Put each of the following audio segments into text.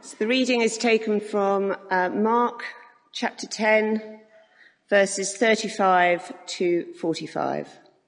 So the reading is taken from Mark chapter 10, verses 35 to 45.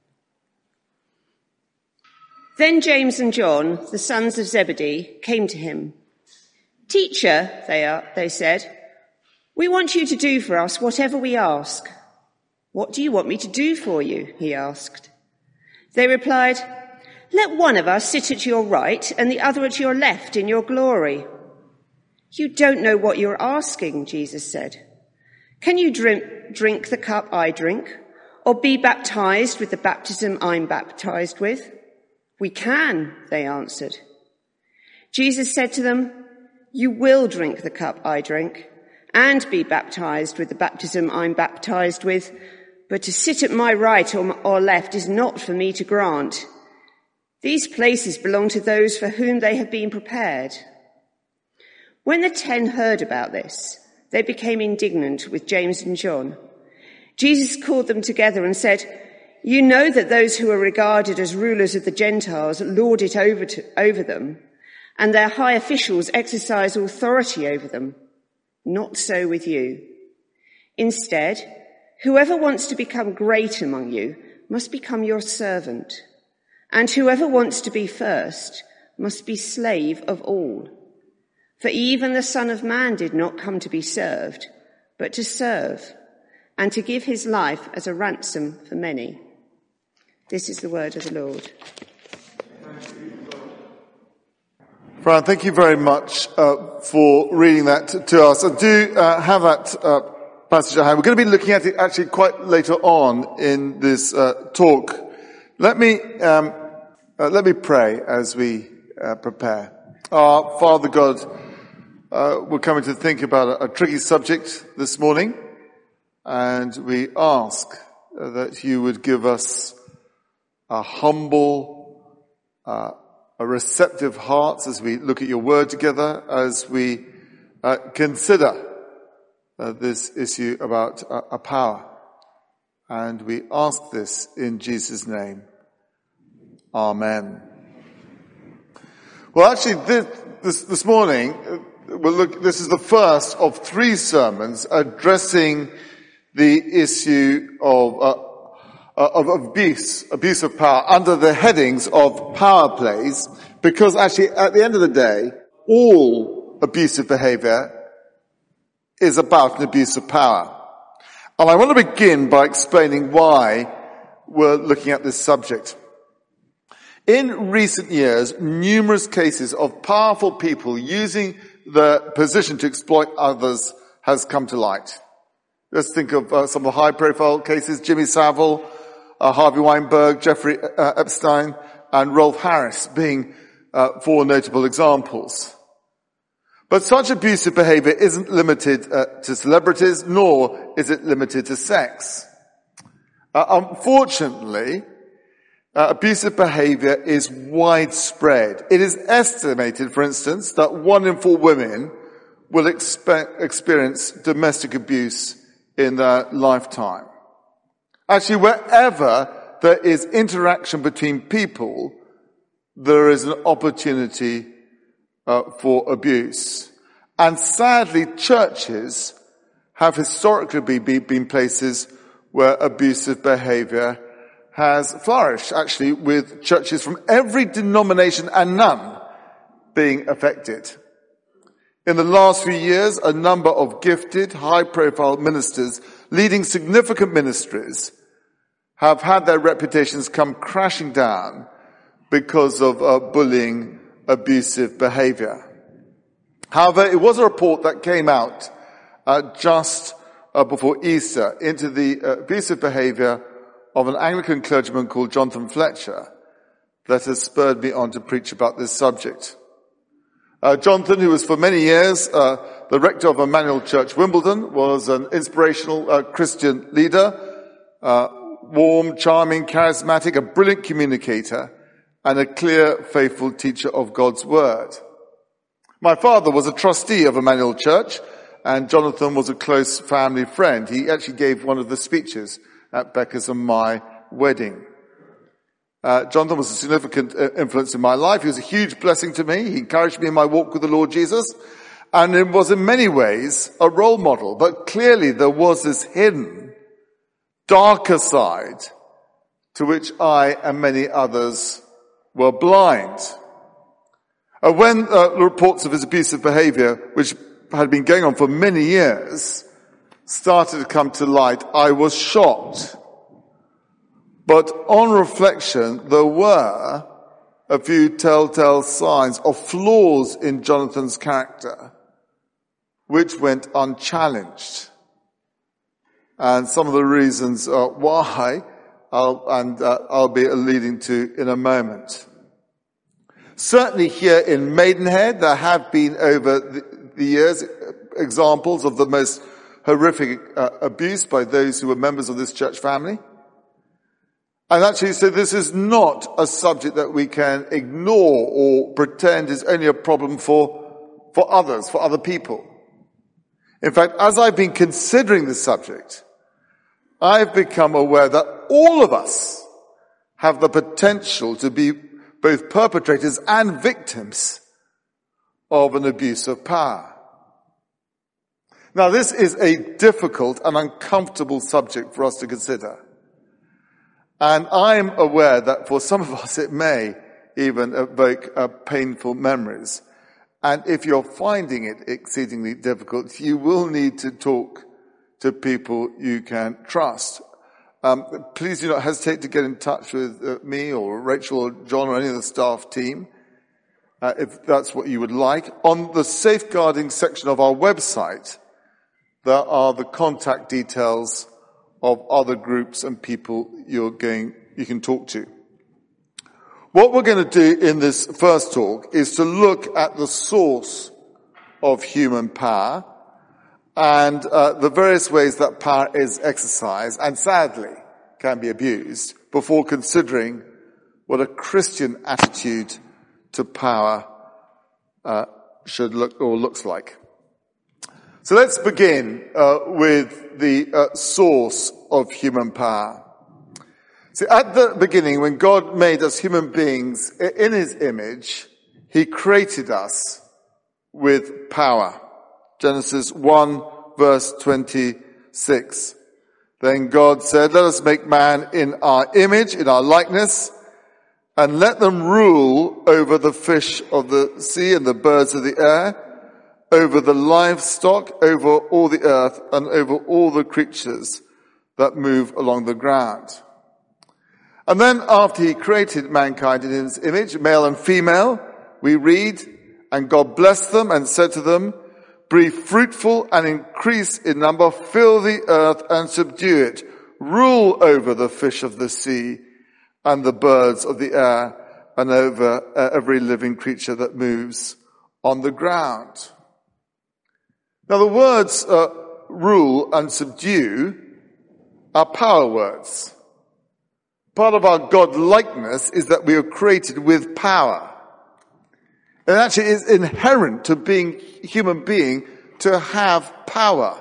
Then James and John, the sons of Zebedee, came to him. "Teacher," they said, "we want you to do for us whatever we ask." "What do you want me to do for you?" he asked. They replied, "Let one of us sit at your right and the other at your left in your glory." "You don't know what you're asking," Jesus said. "Can you drink the cup I drink, or be baptized with the baptism I'm baptized with?" "We can," they answered. Jesus said to them, "You will drink the cup I drink and be baptized with the baptism I'm baptized with, but to sit at my right or left is not for me to grant. These places belong to those for whom they have been prepared." When the 10 heard about this, they became indignant with James and John. Jesus called them together and said, "You know that those who are regarded as rulers of the Gentiles lord it over them, and their high officials exercise authority over them. Not so with you. Instead, whoever wants to become great among you must become your servant, and whoever wants to be first must be slave of all. For even the Son of Man did not come to be served, but to serve, and to give his life as a ransom for many." This is the word of the Lord. Fran, thank you very much for reading that to us. I do have that passage at hand. We're going to be looking at it actually quite later on in this talk. Let me pray as we prepare. Our Father God, we're coming to think about a tricky subject this morning, and we ask that you would give us a humble, a receptive heart as we look at your word together, as we consider this issue about a power. And we ask this in Jesus' name. Amen. Well, actually, this morning, this is the first of 3 sermons addressing the issue of abuse of power under the headings of power plays, because actually at the end of the day, all abusive behavior is about an abuse of power. And I want to begin by explaining why we're looking at this subject. In recent years, numerous cases of powerful people using their position to exploit others has come to light. Let's think of some of the high-profile cases: Jimmy Savile, Harvey Weinberg, Jeffrey Epstein, and Rolf Harris being 4 notable examples. But such abusive behavior isn't limited to celebrities, nor is it limited to sex. Unfortunately, abusive behavior is widespread. It is estimated, for instance, that 1 in 4 women will experience domestic abuse in their lifetime. Actually, wherever there is interaction between people, there is an opportunity for abuse. And sadly, churches have historically been places where abusive behavior has flourished, actually, with churches from every denomination and none being affected. In the last few years, a number of gifted, high-profile ministers leading significant ministries have had their reputations come crashing down because of bullying, abusive behavior. However, it was a report that came out just before Easter into the abusive behavior of an Anglican clergyman called Jonathan Fletcher that has spurred me on to preach about this subject. Jonathan, who was for many years the rector of Emmanuel Church, Wimbledon, was an inspirational Christian leader, warm, charming, charismatic, a brilliant communicator, and a clear, faithful teacher of God's word. My father was a trustee of Emmanuel Church, and Jonathan was a close family friend. He actually gave one of the speeches at Becca's and my wedding. Jonathan was a significant influence in my life. He was a huge blessing to me. He encouraged me in my walk with the Lord Jesus. And it was in many ways a role model, but clearly there was this hidden, darker side to which I and many others were blind. When reports of his abusive behavior, which had been going on for many years, started to come to light, I was shocked. But on reflection, there were a few telltale signs of flaws in Jonathan's character, which went unchallenged. And some of the reasons why I'll be alluding to in a moment. Certainly here in Maidenhead, there have been over the years examples of the most horrific abuse by those who were members of this church family. And actually, so this is not a subject that we can ignore or pretend is only a problem for others, for other people. In fact, as I've been considering this subject, I've become aware that all of us have the potential to be both perpetrators and victims of an abuse of power. Now, this is a difficult and uncomfortable subject for us to consider. And I'm aware that for some of us it may even evoke painful memories. And if you're finding it exceedingly difficult, you will need to talk to people you can trust. Please do not hesitate to get in touch with me or Rachel or John or any of the staff team, if that's what you would like. On the safeguarding section of our website, there are the contact details of other groups and people you can talk to. What we're going to do in this first talk is to look at the source of human power and the various ways that power is exercised and sadly can be abused before considering what a Christian attitude to power should look or looks like. So let's begin with the source of human power. See, at the beginning, when God made us human beings in his image, he created us with power. Genesis 1 verse 26. Then God said, let us make man in our image, in our likeness, and let them rule over the fish of the sea and the birds of the air, over the livestock, over all the earth, and over all the creatures that move along the ground. And then after he created mankind in his image, male and female, we read, and God blessed them and said to them, be fruitful and increase in number, fill the earth and subdue it, rule over the fish of the sea and the birds of the air, and over every living creature that moves on the ground. Now the words rule and subdue are power words. Part of our God-likeness is that we are created with power. It actually is inherent to being a human being to have power.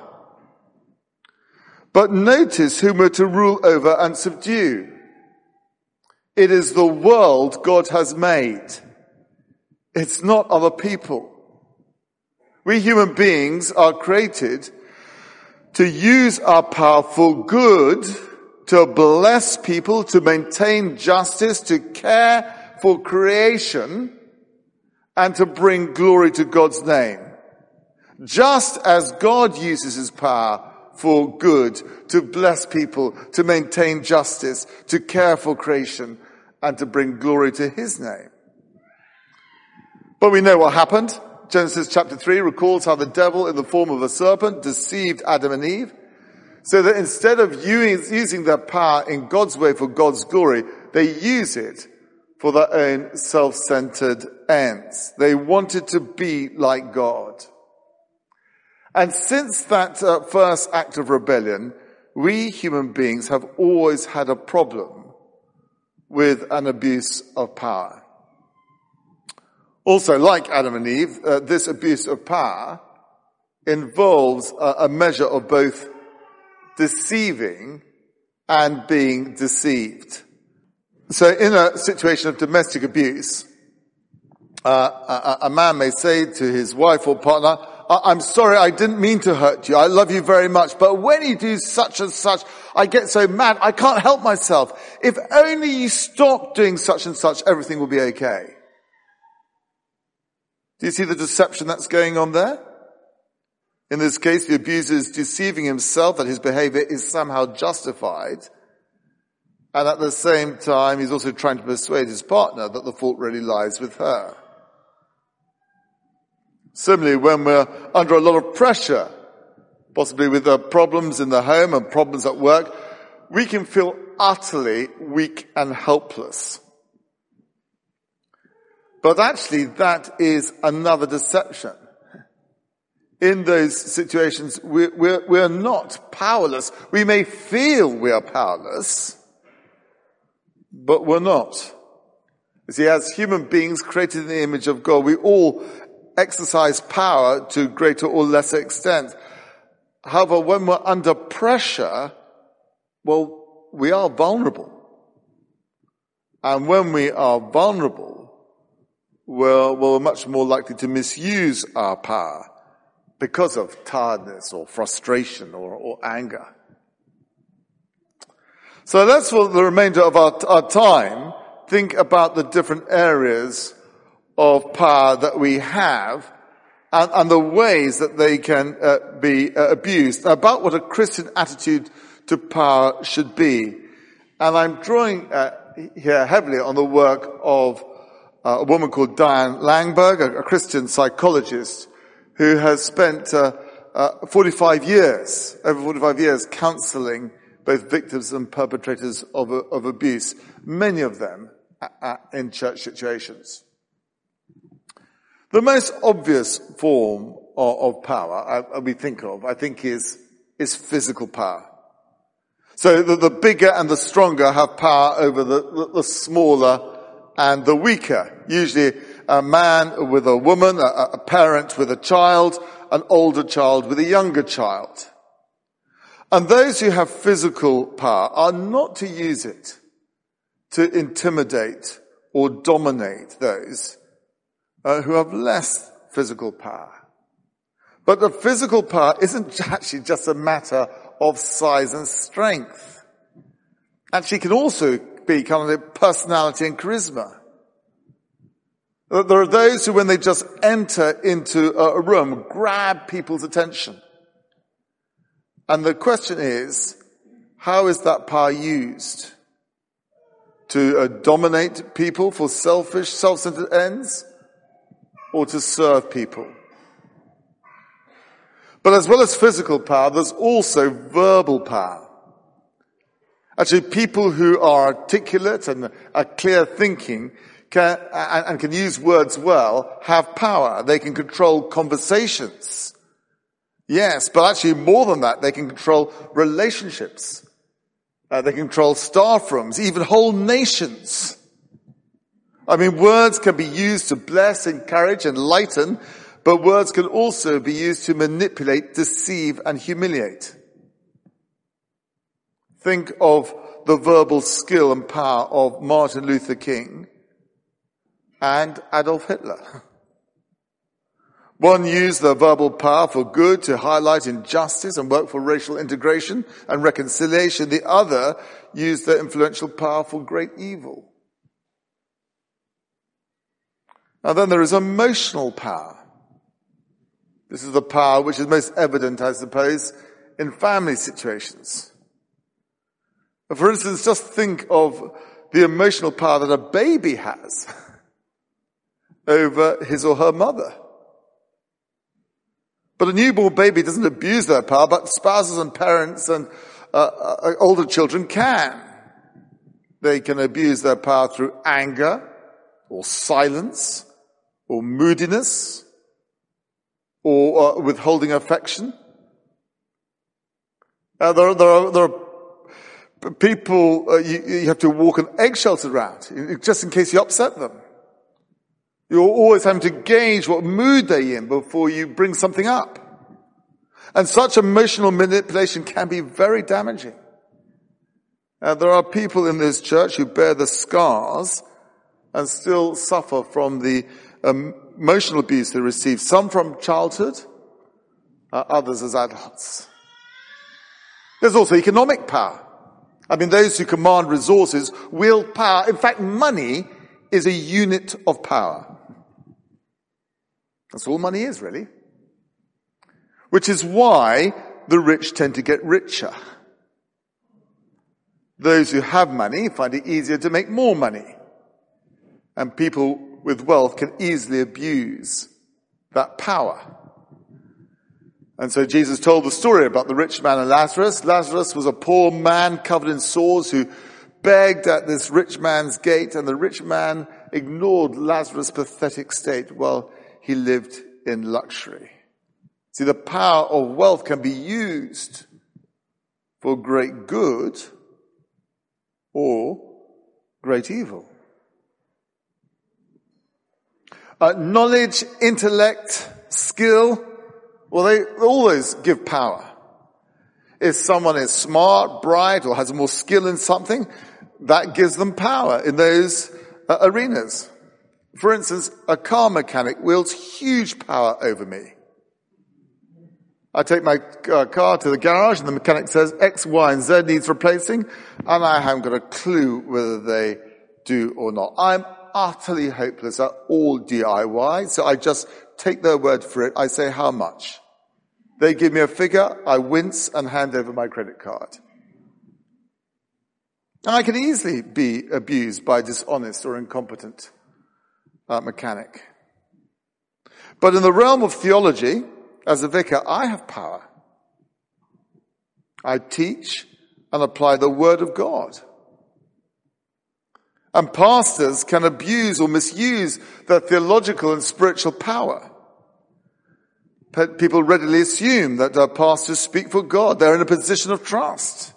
But notice whom we're to rule over and subdue. It is the world God has made. It's not other people. We human beings are created to use our power for good, to bless people, to maintain justice, to care for creation, and to bring glory to God's name. Just as God uses his power for good, to bless people, to maintain justice, to care for creation, and to bring glory to his name. But we know what happened. Genesis chapter 3 recalls how the devil in the form of a serpent deceived Adam and Eve, so that instead of using their power in God's way for God's glory, they use it for their own self-centered ends. They wanted to be like God. And since that first act of rebellion, we human beings have always had a problem with an abuse of power. Also, like Adam and Eve, this abuse of power involves a measure of both deceiving and being deceived. So in a situation of domestic abuse, a man may say to his wife or partner, I'm sorry, I didn't mean to hurt you. I love you very much. But when you do such and such, I get so mad. I can't help myself. If only you stop doing such and such, everything will be okay. Do you see the deception that's going on there? In this case, the abuser is deceiving himself that his behavior is somehow justified. And at the same time, he's also trying to persuade his partner that the fault really lies with her. Similarly, when we're under a lot of pressure, possibly with problems in the home and problems at work, we can feel utterly weak and helpless. But actually, that is another deception. In those situations, we're not powerless. We may feel we are powerless, but we're not. You see, as human beings created in the image of God, we all exercise power to greater or lesser extent. However, when we're under pressure, well, we are vulnerable. And when we are vulnerable, we're much more likely to misuse our power because of tiredness or frustration or anger. So let's, for the remainder of our time, think about the different areas of power that we have and the ways that they can be abused, about what a Christian attitude to power should be. And I'm drawing here heavily on the work of a woman called Diane Langberg, a Christian psychologist who has spent 45 years counseling both victims and perpetrators of abuse, many of them in church situations. The most obvious form of power we think of, I think, is physical power. So the bigger and the stronger have power over the smaller and the weaker. Usually a man with a woman, a parent with a child, an older child with a younger child. And those who have physical power are not to use it to intimidate or dominate those who have less physical power. But the physical power isn't actually just a matter of size and strength. Actually, it can also be kind of personality and charisma. There are those who, when they just enter into a room, grab people's attention. And the question is, how is that power used? To dominate people for selfish, self-centered ends? Or to serve people? But as well as physical power, there's also verbal power. Actually, people who are articulate and are clear thinking can use words well, have power. They can control conversations. Yes, but actually more than that, they can control relationships. They can control staff rooms, even whole nations. I mean, words can be used to bless, encourage, enlighten, but words can also be used to manipulate, deceive, and humiliate. Think of the verbal skill and power of Martin Luther King and Adolf Hitler. One used their verbal power for good to highlight injustice and work for racial integration and reconciliation. The other used their influential power for great evil. Now then there is emotional power. This is the power which is most evident, I suppose, in family situations. For instance, just think of the emotional power that a baby has over his or her mother. But a newborn baby doesn't abuse their power, but spouses and parents and older children can. They can abuse their power through anger or silence or moodiness or withholding affection. There are people you have to walk on eggshells around, just in case you upset them. You're always having to gauge what mood they're in before you bring something up. And such emotional manipulation can be very damaging. There are people in this church who bear the scars and still suffer from the emotional abuse they receive. Some from childhood, others as adults. There's also economic power. I mean, those who command resources wield power. In fact, money is a unit of power. That's all money is, really. Which is why the rich tend to get richer. Those who have money find it easier to make more money. And people with wealth can easily abuse that power. And so Jesus told the story about the rich man and Lazarus. Lazarus was a poor man covered in sores who begged at this rich man's gate, and the rich man ignored Lazarus' pathetic state while he lived in luxury. See, the power of wealth can be used for great good or great evil. Knowledge, intellect, skill, well, all those give power. If someone is smart, bright, or has more skill in something, that gives them power in those arenas. For instance, a car mechanic wields huge power over me. I take my car to the garage and the mechanic says X, Y, and Z needs replacing, and I haven't got a clue whether they do or not. I'm utterly hopeless at all DIY, so I just take their word for it. I say, how much? They give me a figure, I wince and hand over my credit card. And I can easily be abused by a dishonest or incompetent mechanic. But in the realm of theology, as a vicar, I have power. I teach and apply the Word of God. And pastors can abuse or misuse their theological and spiritual power. People readily assume that pastors speak for God. They're in a position of trust.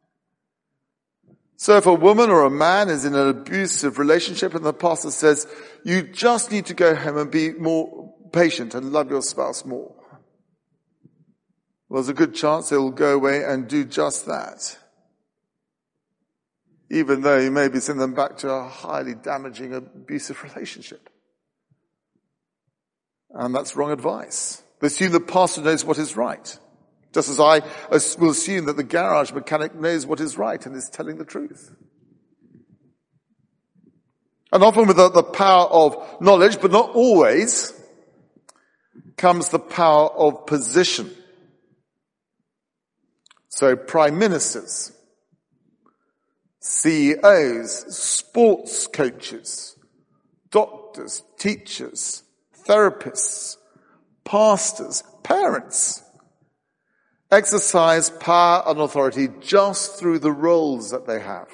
So if a woman or a man is in an abusive relationship and the pastor says, you just need to go home and be more patient and love your spouse more, well, there's a good chance they will go away and do just that. Even though you may be sending them back to a highly damaging, abusive relationship. And that's wrong advice. They assume the pastor knows what is right. Just as I will assume that the garage mechanic knows what is right and is telling the truth. And often with the power of knowledge, but not always, comes the power of position. So prime ministers, CEOs, sports coaches, doctors, teachers, therapists, pastors, parents exercise power and authority just through the roles that they have.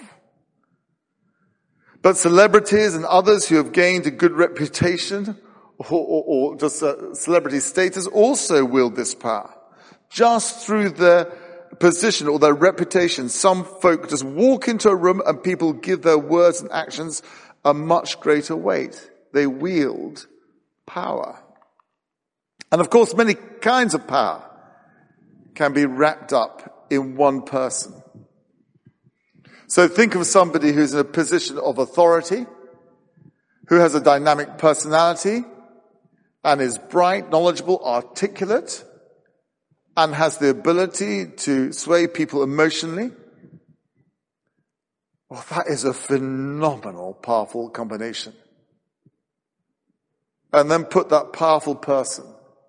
But celebrities and others who have gained a good reputation or just celebrity status also wield this power. Just through their position or their reputation, some folk just walk into a room and people give their words and actions a much greater weight. They wield power. And of course, many kinds of power can be wrapped up in one person. So think of somebody who's in a position of authority, who has a dynamic personality, and is bright, knowledgeable, articulate, and has the ability to sway people emotionally. Well, that is a phenomenal, powerful combination. And then put that powerful person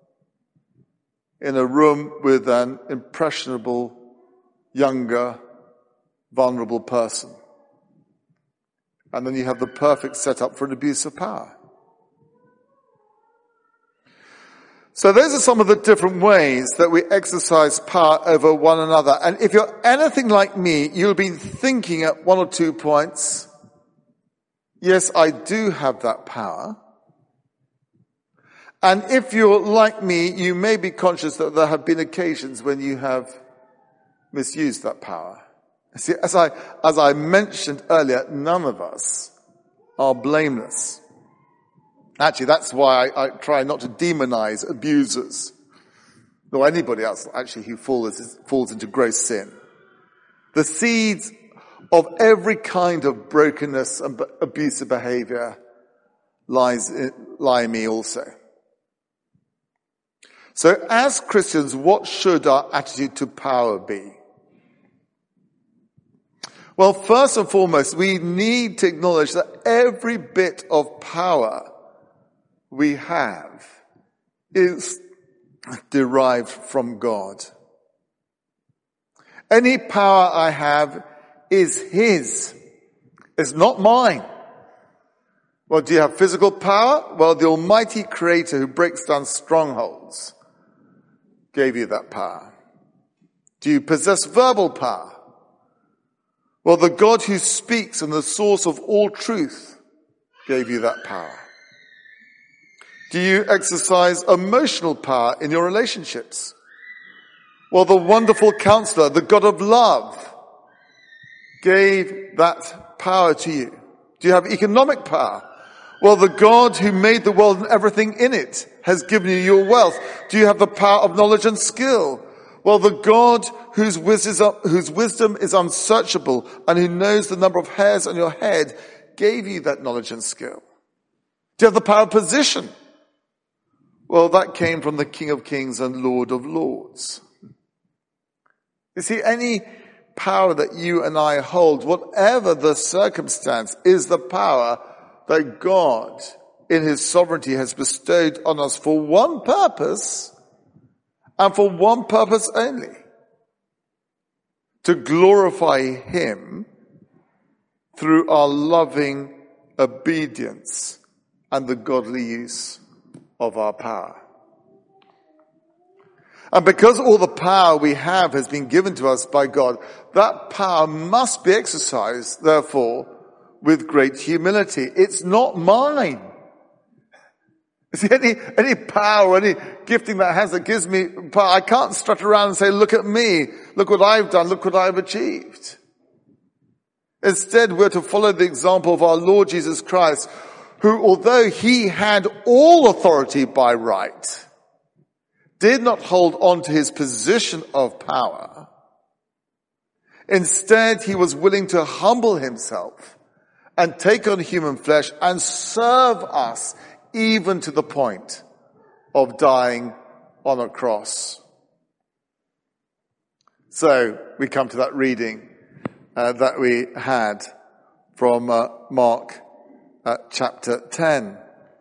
in a room with an impressionable, younger, vulnerable person. And then you have the perfect setup for an abuse of power. So those are some of the different ways that we exercise power over one another. And if you're anything like me, you'll be thinking at one or 2 points, yes, I do have that power. And if you're like me, you may be conscious that there have been occasions when you have misused that power. See, as I mentioned earlier, none of us are blameless. Actually, that's why I try not to demonize abusers, nor anybody else actually who falls into gross sin. The seeds of every kind of brokenness and abusive behavior lie in me also. So as Christians, what should our attitude to power be? Well, first and foremost, we need to acknowledge that every bit of power we have is derived from God. Any power I have is His. It's not mine. Well, do you have physical power? Well, the Almighty Creator who breaks down strongholds gave you that power. Do you possess verbal power? Well, the God who speaks and the source of all truth gave you that power. Do you exercise emotional power in your relationships? Well, the wonderful Counselor, the God of love, gave that power to you. Do you have economic power? Well, the God who made the world and everything in it has given you your wealth. Do you have the power of knowledge and skill? Well, the God whose wisdom is unsearchable and who knows the number of hairs on your head gave you that knowledge and skill. Do you have the power of position? Well, that came from the King of Kings and Lord of Lords. You see, any power that you and I hold, whatever the circumstance, is the power that God, in His sovereignty, has bestowed on us for one purpose, and for one purpose only: to glorify Him through our loving obedience and the godly use of our power. And because all the power we have has been given to us by God, that power must be exercised, therefore, with great humility. It's not mine. See, any power, any gifting that gives me power, I can't strut around and say, look at me, look what I've done, look what I've achieved. Instead, we're to follow the example of our Lord Jesus Christ, who, although He had all authority by right, did not hold on to His position of power. Instead, He was willing to humble Himself and take on human flesh and serve us, even to the point of dying on a cross. So we come to that reading that we had from Mark chapter 10.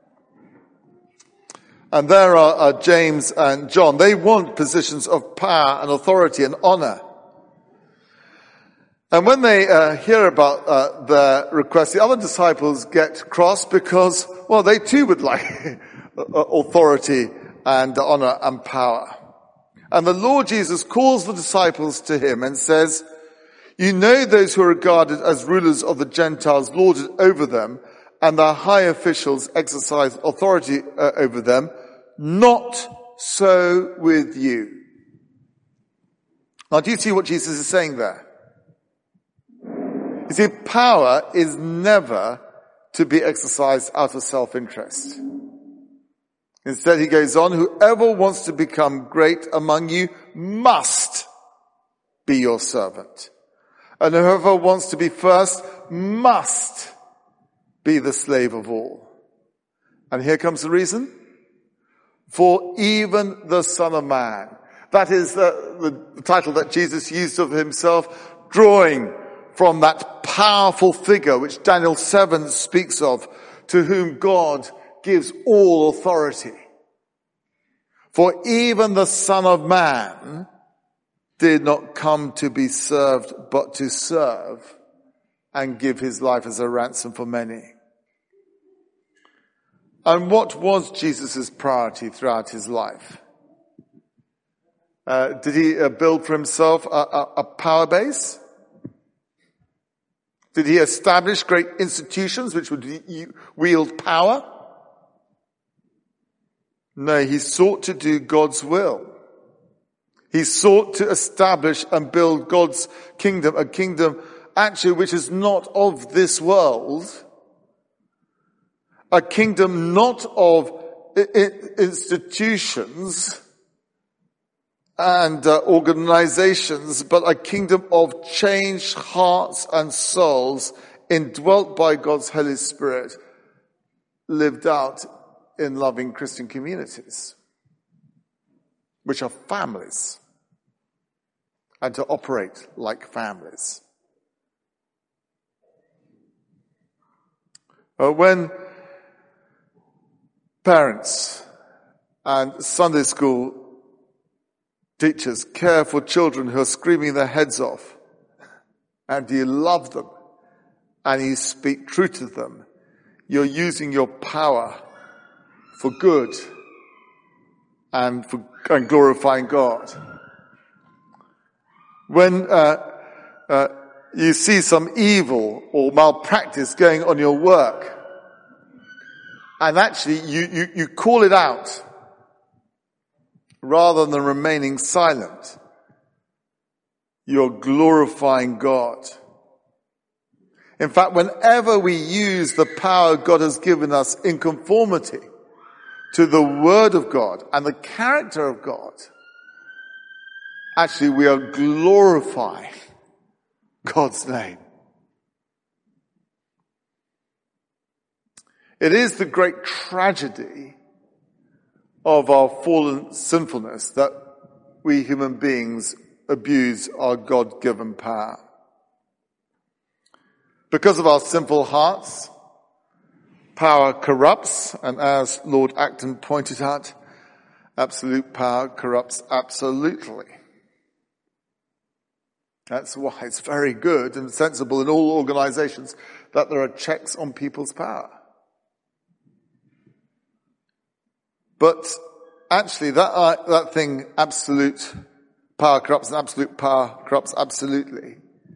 And there are James and John. They want positions of power and authority and honor. And when they hear about their request, the other disciples get cross because, well, they too would like authority and honor and power. And the Lord Jesus calls the disciples to Him and says, "You know those who are regarded as rulers of the Gentiles lord it over them, and their high officials exercise authority over them. Not so with you." Now, do you see what Jesus is saying there? You see, power is never to be exercised out of self-interest. Instead, He goes on, "Whoever wants to become great among you must be your servant. And whoever wants to be first must be the slave of all." And here comes the reason. "For even the Son of Man," that is the title that Jesus used of Himself, drawing from that powerful figure which Daniel 7 speaks of, to whom God gives all authority. "For even the Son of Man did not come to be served, but to serve and give His life as a ransom for many." And what was Jesus' priority throughout His life? Did He build for Himself a power base? Did He establish great institutions which would wield power? No, He sought to do God's will. He sought to establish and build God's kingdom, a kingdom actually which is not of this world, a kingdom not of institutions and organizations, but a kingdom of changed hearts and souls indwelt by God's Holy Spirit, lived out in loving Christian communities. which are families, and to operate like families. When parents and Sunday school teachers care for children who are screaming their heads off, and you love them, and you speak truth to them, you're using your power for good and glorifying God. When you see some evil or malpractice going on your work, and actually you call it out rather than remaining silent, you're glorifying God. In fact, whenever we use the power God has given us in conformity to the Word of God and the character of God, actually we are glorifying God's name. It is the great tragedy of our fallen sinfulness that we human beings abuse our God-given power. Because of our sinful hearts, power corrupts, and as Lord Acton pointed out, absolute power corrupts absolutely. That's why it's very good and sensible in all organizations that there are checks on people's power. But actually that thing, absolute power corrupts and absolute power corrupts absolutely,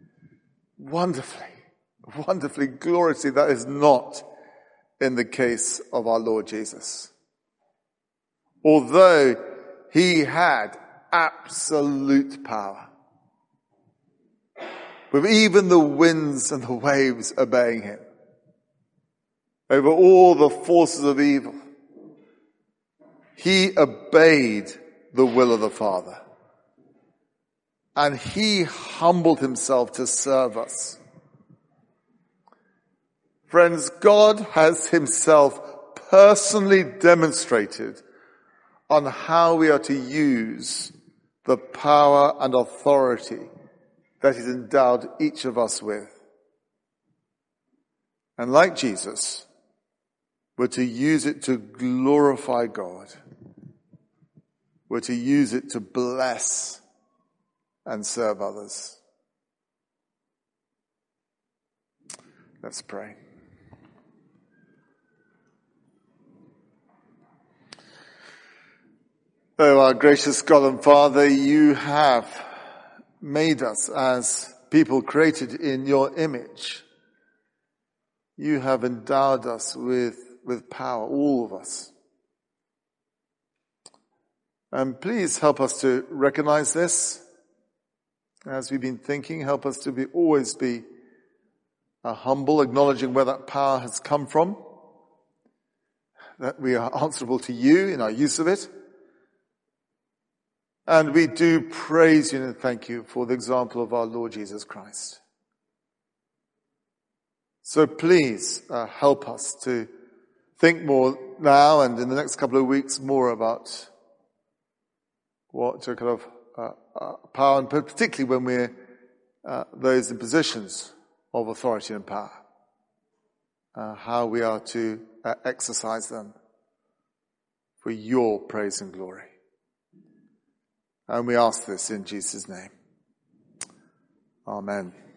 wonderfully, gloriously, that is not in the case of our Lord Jesus. Although he had absolute power, with even the winds and the waves obeying him, over all the forces of evil, he obeyed the will of the Father. And he humbled himself to serve us. Friends, God has himself personally demonstrated on how we are to use the power and authority that he's endowed each of us with. And like Jesus, we're to use it to glorify God. We're to use it to bless and serve others. Let's pray. Oh, our gracious God and Father, you have made us as people created in your image. You have endowed us with power, all of us. And please help us to recognize this. As we've been thinking, help us to always be humble, acknowledging where that power has come from, that we are answerable to you in our use of it. And we do praise you and thank you for the example of our Lord Jesus Christ. So please help us to think more now and in the next couple of weeks more about what kind of power, and particularly when we're those in positions of authority and power, how we are to exercise them for your praise and glory. And we ask this in Jesus' name. Amen.